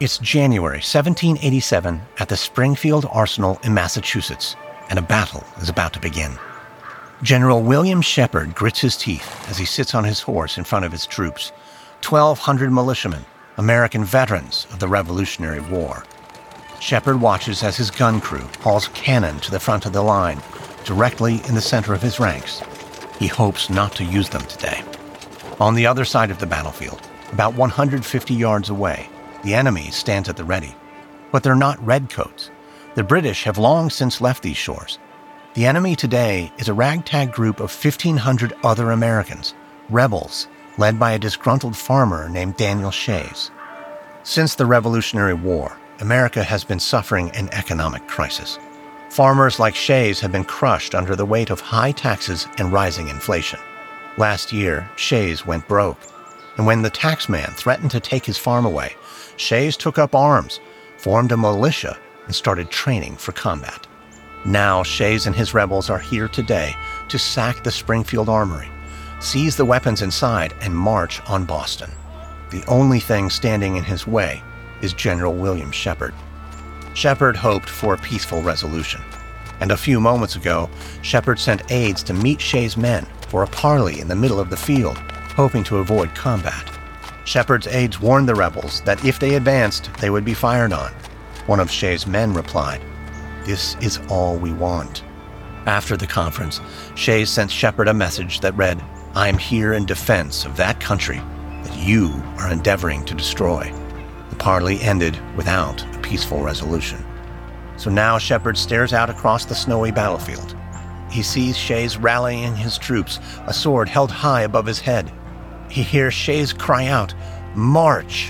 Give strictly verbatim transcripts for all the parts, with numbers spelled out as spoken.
It's January seventeen eighty-seven at the Springfield Arsenal in Massachusetts, and a battle is about to begin. General William Shepard grits his teeth as he sits on his horse in front of his troops, twelve hundred militiamen, American veterans of the Revolutionary War. Shepard watches as his gun crew hauls cannon to the front of the line, directly in the center of his ranks. He hopes not to use them today. On the other side of the battlefield, about one hundred fifty yards away, the enemy stands at the ready. But they're not redcoats. The British have long since left these shores. The enemy today is a ragtag group of fifteen hundred other Americans, rebels, led by a disgruntled farmer named Daniel Shays. Since the Revolutionary War, America has been suffering an economic crisis. Farmers like Shays have been crushed under the weight of high taxes and rising inflation. Last year, Shays went broke. And when the taxman threatened to take his farm away, Shays took up arms, formed a militia, and started training for combat. Now Shays and his rebels are here today to sack the Springfield Armory, seize the weapons inside, and march on Boston. The only thing standing in his way is General William Shepard. Shepard hoped for a peaceful resolution, and a few moments ago, Shepard sent aides to meet Shays' men for a parley in the middle of the field, hoping to avoid combat. Shepard's aides warned the rebels that if they advanced, they would be fired on. One of Shays' men replied, "This is all we want." After the conference, Shays sent Shepard a message that read, "I am here in defense of that country that you are endeavoring to destroy." The parley ended without a peaceful resolution. So now Shepard stares out across the snowy battlefield. He sees Shays rallying his troops, a sword held high above his head. He hears Shays cry out, "March!"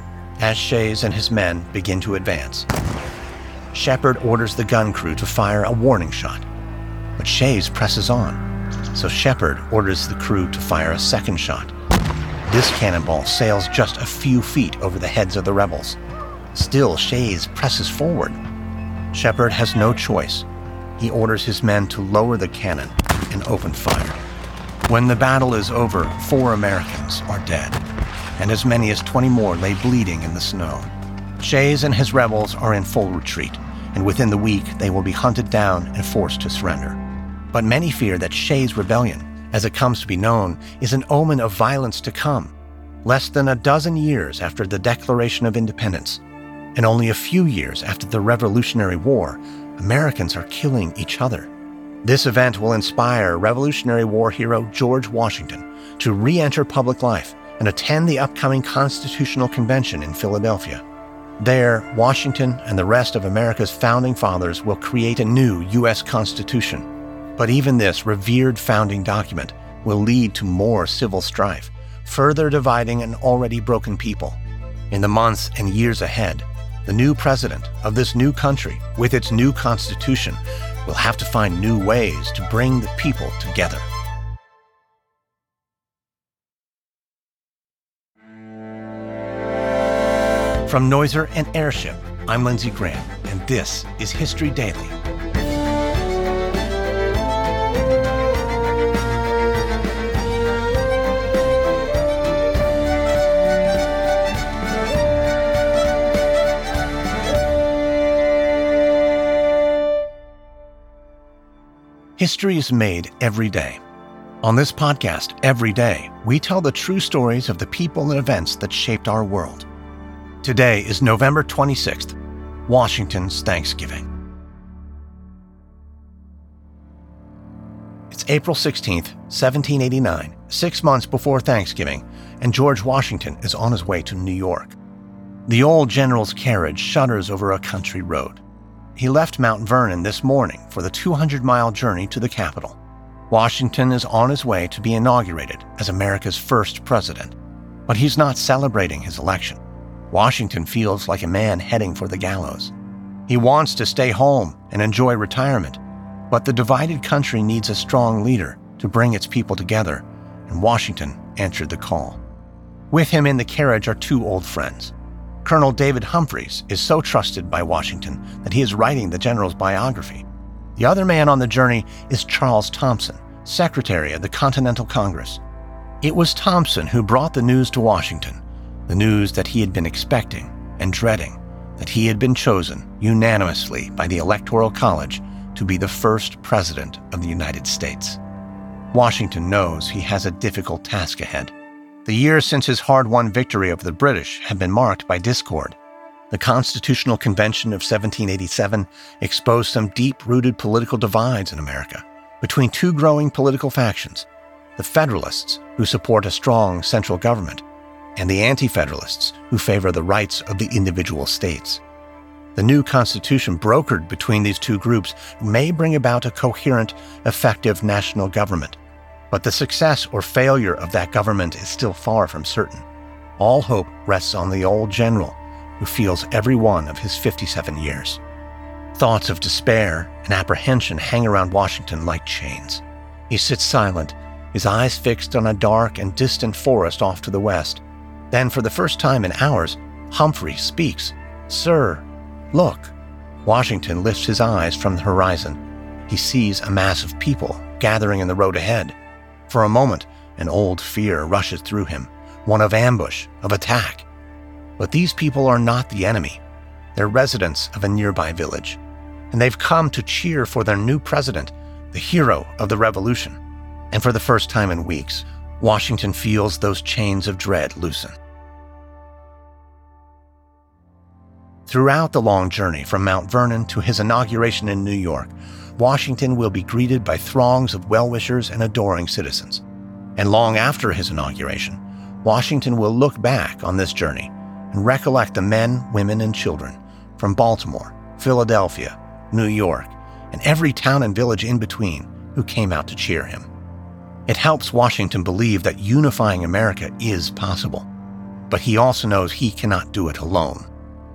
as Shays and his men begin to advance. Shepard orders the gun crew to fire a warning shot, but Shays presses on, so Shepard orders the crew to fire a second shot. This cannonball sails just a few feet over the heads of the rebels. Still, Shays presses forward. Shepard has no choice. He orders his men to lower the cannon and open fire. When the battle is over, four Americans are dead, and as many as twenty more lay bleeding in the snow. Shays and his rebels are in full retreat, and within the week they will be hunted down and forced to surrender. But many fear that Shays' rebellion, as it comes to be known, is an omen of violence to come. Less than a dozen years after the Declaration of Independence, and only a few years after the Revolutionary War, Americans are killing each other. This event will inspire Revolutionary War hero George Washington to re-enter public life and attend the upcoming Constitutional Convention in Philadelphia. There, Washington and the rest of America's founding fathers will create a new U S Constitution. But even this revered founding document will lead to more civil strife, further dividing an already broken people. In the months and years ahead, the new president of this new country, with its new constitution, will have to find new ways to bring the people together. From Noiser and Airship, I'm Lindsey Graham, and this is History Daily. History is made every day. On this podcast, every day, we tell the true stories of the people and events that shaped our world. Today is November twenty-sixth, Washington's Thanksgiving. It's April sixteenth, seventeen eighty-nine, six months before Thanksgiving, and George Washington is on his way to New York. The old general's carriage shudders over a country road. He left Mount Vernon this morning for the two hundred mile journey to the capital. Washington is on his way to be inaugurated as America's first president, but he's not celebrating his election. Washington feels like a man heading for the gallows. He wants to stay home and enjoy retirement, but the divided country needs a strong leader to bring its people together, and Washington answered the call. With him in the carriage are two old friends. Colonel David Humphreys is so trusted by Washington that he is writing the general's biography. The other man on the journey is Charles Thompson, Secretary of the Continental Congress. It was Thompson who brought the news to Washington, the news that he had been expecting, and dreading that he had been chosen unanimously by the Electoral College to be the first president of the United States. Washington knows he has a difficult task ahead. The years since his hard-won victory over the British have been marked by discord. The Constitutional Convention of seventeen eighty-seven exposed some deep-rooted political divides in America between two growing political factions, the Federalists, who support a strong central government, and the Anti-Federalists, who favor the rights of the individual states. The new Constitution brokered between these two groups may bring about a coherent, effective national government, but the success or failure of that government is still far from certain. All hope rests on the old general, who feels every one of his fifty-seven years. Thoughts of despair and apprehension hang around Washington like chains. He sits silent, his eyes fixed on a dark and distant forest off to the west. Then, for the first time in hours, Humphrey speaks. "Sir, look." Washington lifts his eyes from the horizon. He sees a mass of people gathering in the road ahead. For a moment, an old fear rushes through him, one of ambush, of attack. But these people are not the enemy. They're residents of a nearby village, and they've come to cheer for their new president, the hero of the Revolution. And for the first time in weeks, Washington feels those chains of dread loosen. Throughout the long journey from Mount Vernon to his inauguration in New York, Washington will be greeted by throngs of well-wishers and adoring citizens. And long after his inauguration, Washington will look back on this journey and recollect the men, women, and children from Baltimore, Philadelphia, New York, and every town and village in between who came out to cheer him. It helps Washington believe that unifying America is possible, but he also knows he cannot do it alone.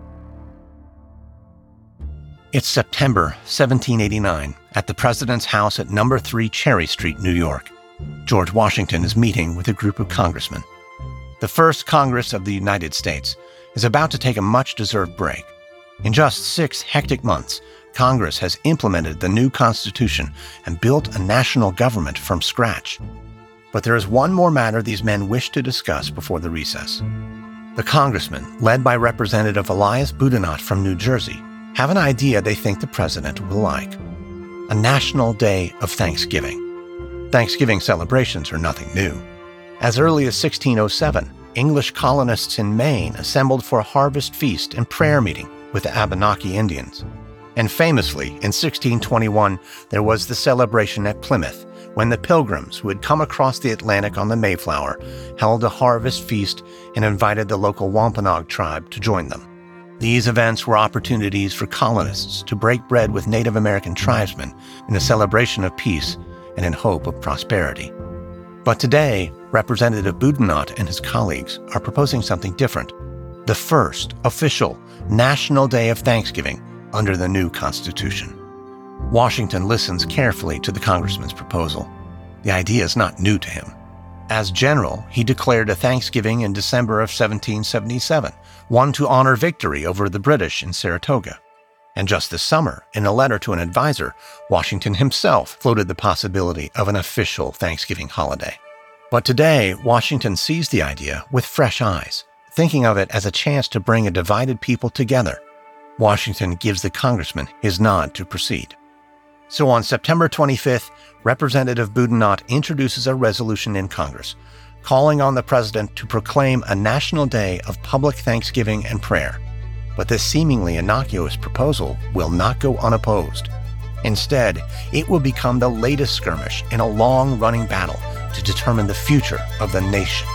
It's September seventeen eighty-nine at the President's house at number three Cherry Street, New York. George Washington is meeting with a group of congressmen. The first Congress of the United States is about to take a much-deserved break. In just six hectic months, Congress has implemented the new Constitution and built a national government from scratch. But there is one more matter these men wish to discuss before the recess. The congressmen, led by Representative Elias Boudinot from New Jersey, have an idea they think the president will like: a National Day of Thanksgiving. Thanksgiving celebrations are nothing new. As early as sixteen oh seven, English colonists in Maine assembled for a harvest feast and prayer meeting with the Abenaki Indians. And famously, in sixteen twenty-one, there was the celebration at Plymouth, when the Pilgrims who had come across the Atlantic on the Mayflower held a harvest feast and invited the local Wampanoag tribe to join them. These events were opportunities for colonists to break bread with Native American tribesmen in a celebration of peace and in hope of prosperity. But today, Representative Boudinot and his colleagues are proposing something different: the first official National Day of Thanksgiving under the new Constitution. Washington listens carefully to the congressman's proposal. The idea is not new to him. As general, he declared a Thanksgiving in December of seventeen seventy-seven, one to honor victory over the British in Saratoga. And just this summer, in a letter to an advisor, Washington himself floated the possibility of an official Thanksgiving holiday. But today, Washington sees the idea with fresh eyes, thinking of it as a chance to bring a divided people together. Washington gives the congressman his nod to proceed. So on September twenty-fifth, Representative Boudinot introduces a resolution in Congress, calling on the president to proclaim a national day of public thanksgiving and prayer. But this seemingly innocuous proposal will not go unopposed. Instead, it will become the latest skirmish in a long-running battle to determine the future of the nation.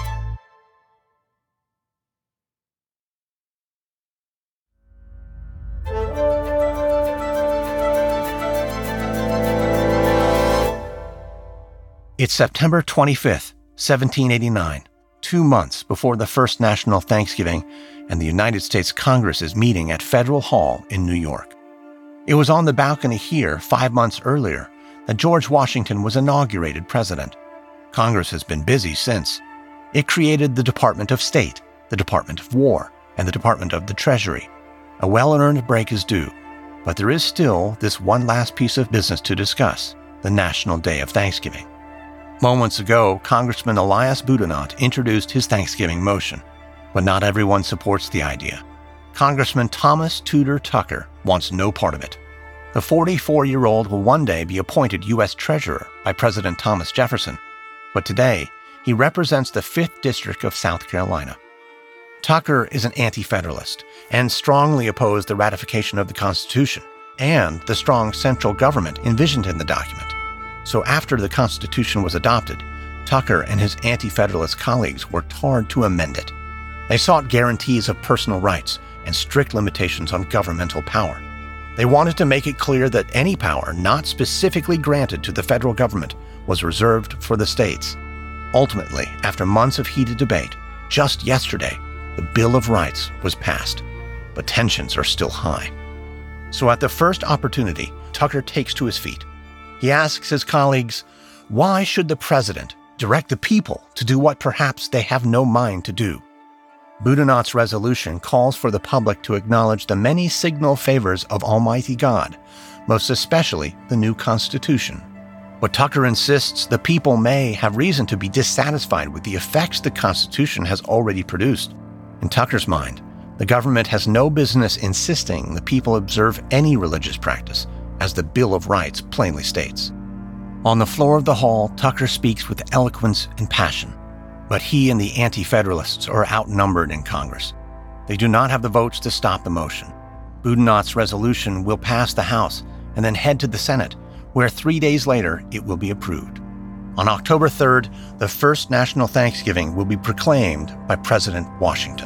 It's September twenty-fifth, seventeen eighty-nine, two months before the first national Thanksgiving, and the United States Congress is meeting at Federal Hall in New York. It was on the balcony here five months earlier that George Washington was inaugurated president. Congress has been busy since. It created the Department of State, the Department of War, and the Department of the Treasury. A well-earned break is due, but there is still this one last piece of business to discuss: the National Day of Thanksgiving. Moments ago, Congressman Elias Boudinot introduced his Thanksgiving motion, but not everyone supports the idea. Congressman Thomas Tudor Tucker wants no part of it. The forty-four-year-old will one day be appointed U S Treasurer by President Thomas Jefferson, but today he represents the fifth District of South Carolina. Tucker is an anti-federalist and strongly opposed the ratification of the Constitution and the strong central government envisioned in the document. So after the Constitution was adopted, Tucker and his anti-federalist colleagues worked hard to amend it. They sought guarantees of personal rights and strict limitations on governmental power. They wanted to make it clear that any power not specifically granted to the federal government was reserved for the states. Ultimately, after months of heated debate, just yesterday, the Bill of Rights was passed, but tensions are still high. So at the first opportunity, Tucker takes to his feet. He asks his colleagues, why should the president direct the people to do what perhaps they have no mind to do? Boudinot's resolution calls for the public to acknowledge the many signal favors of Almighty God, most especially the new Constitution. But Tucker insists the people may have reason to be dissatisfied with the effects the Constitution has already produced. In Tucker's mind, the government has no business insisting the people observe any religious practice, as the Bill of Rights plainly states. On the floor of the hall, Tucker speaks with eloquence and passion, but he and the anti-federalists are outnumbered in Congress. They do not have the votes to stop the motion. Boudinot's resolution will pass the House and then head to the Senate, where three days later it will be approved. On October third, the first national Thanksgiving will be proclaimed by President Washington.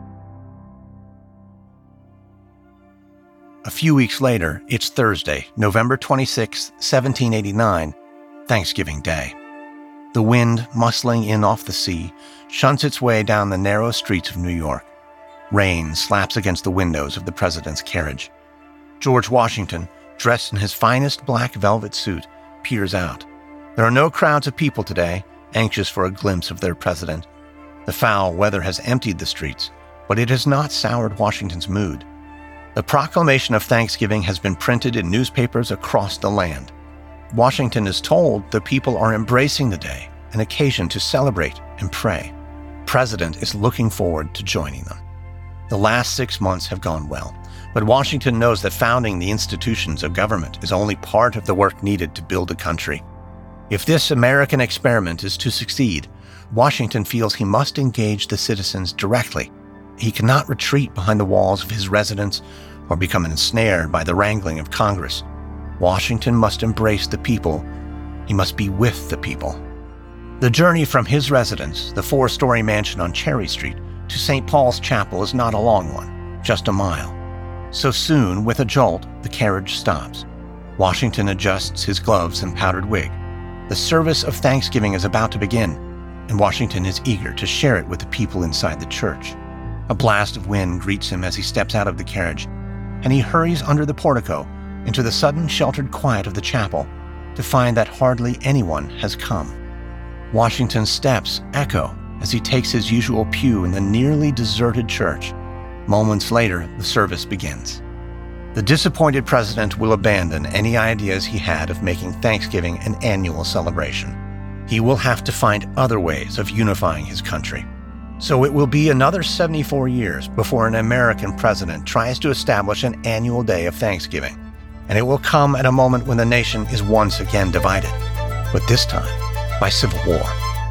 A few weeks later, it's Thursday, November twenty-sixth, seventeen eighty-nine, Thanksgiving Day. The wind, muscling in off the sea, shunts its way down the narrow streets of New York. Rain slaps against the windows of the president's carriage. George Washington, dressed in his finest black velvet suit, peers out. There are no crowds of people today, anxious for a glimpse of their president. The foul weather has emptied the streets, but it has not soured Washington's mood. The proclamation of Thanksgiving has been printed in newspapers across the land. Washington is told the people are embracing the day, an occasion to celebrate and pray. The president is looking forward to joining them. The last six months have gone well, but Washington knows that founding the institutions of government is only part of the work needed to build a country. If this American experiment is to succeed, Washington feels he must engage the citizens directly. He cannot retreat behind the walls of his residence or become ensnared by the wrangling of Congress. Washington must embrace the people. He must be with the people. The journey from his residence, the four-story mansion on Cherry Street, to Saint Paul's Chapel is not a long one, just a mile. So soon, with a jolt, the carriage stops. Washington adjusts his gloves and powdered wig. The service of Thanksgiving is about to begin, and Washington is eager to share it with the people inside the church. A blast of wind greets him as he steps out of the carriage, and he hurries under the portico into the sudden sheltered quiet of the chapel to find that hardly anyone has come. Washington's steps echo as he takes his usual pew in the nearly deserted church. Moments later, the service begins. The disappointed president will abandon any ideas he had of making Thanksgiving an annual celebration. He will have to find other ways of unifying his country. So it will be another seventy-four years before an American president tries to establish an annual day of Thanksgiving. And it will come at a moment when the nation is once again divided, but this time by civil war.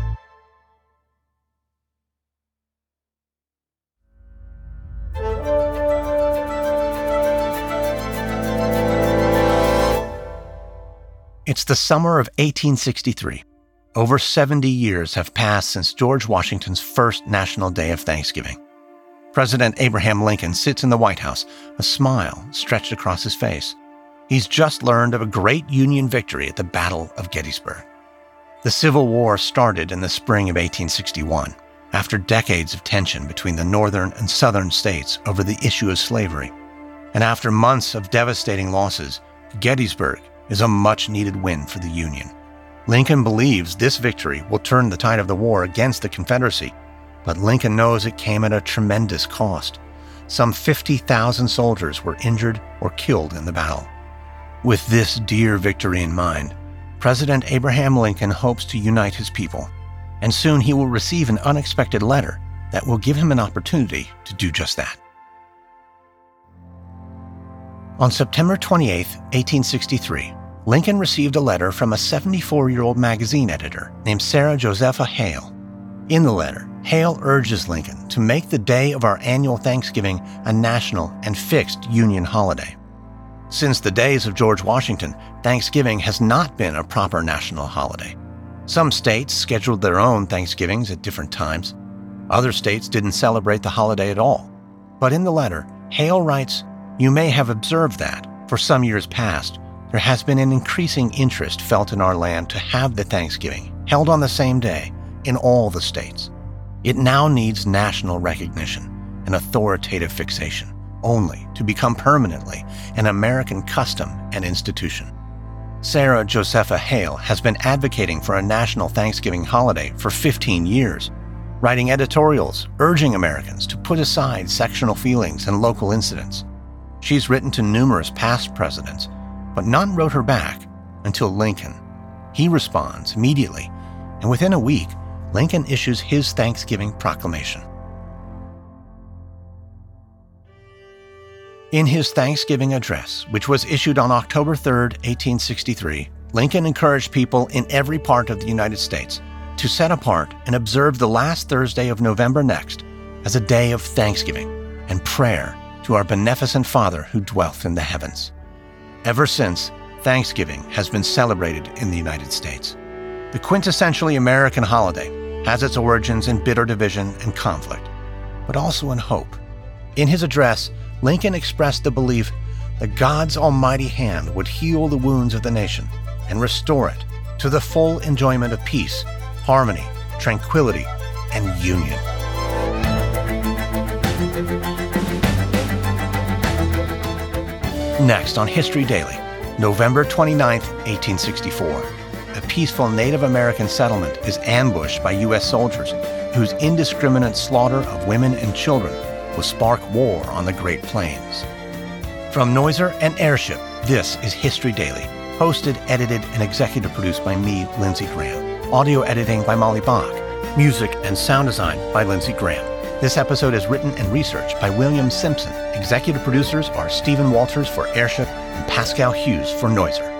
It's the summer of eighteen sixty-three. Over seventy years have passed since George Washington's first National Day of Thanksgiving. President Abraham Lincoln sits in the White House, a smile stretched across his face. He's just learned of a great Union victory at the Battle of Gettysburg. The Civil War started in the spring of eighteen sixty-one, after decades of tension between the northern and southern states over the issue of slavery. And after months of devastating losses, Gettysburg is a much-needed win for the Union. Lincoln believes this victory will turn the tide of the war against the Confederacy, but Lincoln knows it came at a tremendous cost. Some fifty thousand soldiers were injured or killed in the battle. With this dear victory in mind, President Abraham Lincoln hopes to unite his people, and soon he will receive an unexpected letter that will give him an opportunity to do just that. On September twenty-eighth, eighteen sixty-three, Lincoln received a letter from a seventy-four-year-old magazine editor named Sarah Josepha Hale. In the letter, Hale urges Lincoln to make the day of our annual Thanksgiving a national and fixed Union holiday. Since the days of George Washington, Thanksgiving has not been a proper national holiday. Some states scheduled their own Thanksgivings at different times. Other states didn't celebrate the holiday at all. But in the letter, Hale writes, "You may have observed that, for some years past, there has been an increasing interest felt in our land to have the Thanksgiving held on the same day in all the states. It now needs national recognition and authoritative fixation, only to become permanently an American custom and institution." Sarah Josepha Hale has been advocating for a national Thanksgiving holiday for fifteen years, writing editorials urging Americans to put aside sectional feelings and local incidents. She's written to numerous past presidents, but none wrote her back until Lincoln. He responds immediately, and within a week, Lincoln issues his Thanksgiving proclamation. In his Thanksgiving address, which was issued on October third, eighteen sixty-three, Lincoln encouraged people in every part of the United States to set apart and observe the last Thursday of November next as a day of thanksgiving and prayer to our beneficent Father who dwelleth in the heavens. Ever since, Thanksgiving has been celebrated in the United States. The quintessentially American holiday has its origins in bitter division and conflict, but also in hope. In his address, Lincoln expressed the belief that God's almighty hand would heal the wounds of the nation and restore it to the full enjoyment of peace, harmony, tranquility, and union. Next on History Daily, November twenty-ninth, eighteen sixty-four, a peaceful Native American settlement is ambushed by U S soldiers whose indiscriminate slaughter of women and children will spark war on the Great Plains. From Noiser and Airship, this is History Daily, hosted, edited, and executive produced by me, Lindsey Graham. Audio editing by Molly Bach. Music and sound design by Lindsey Graham. This episode is written and researched by William Simpson. Executive producers are Stephen Walters for Airship and Pascal Hughes for Noiser.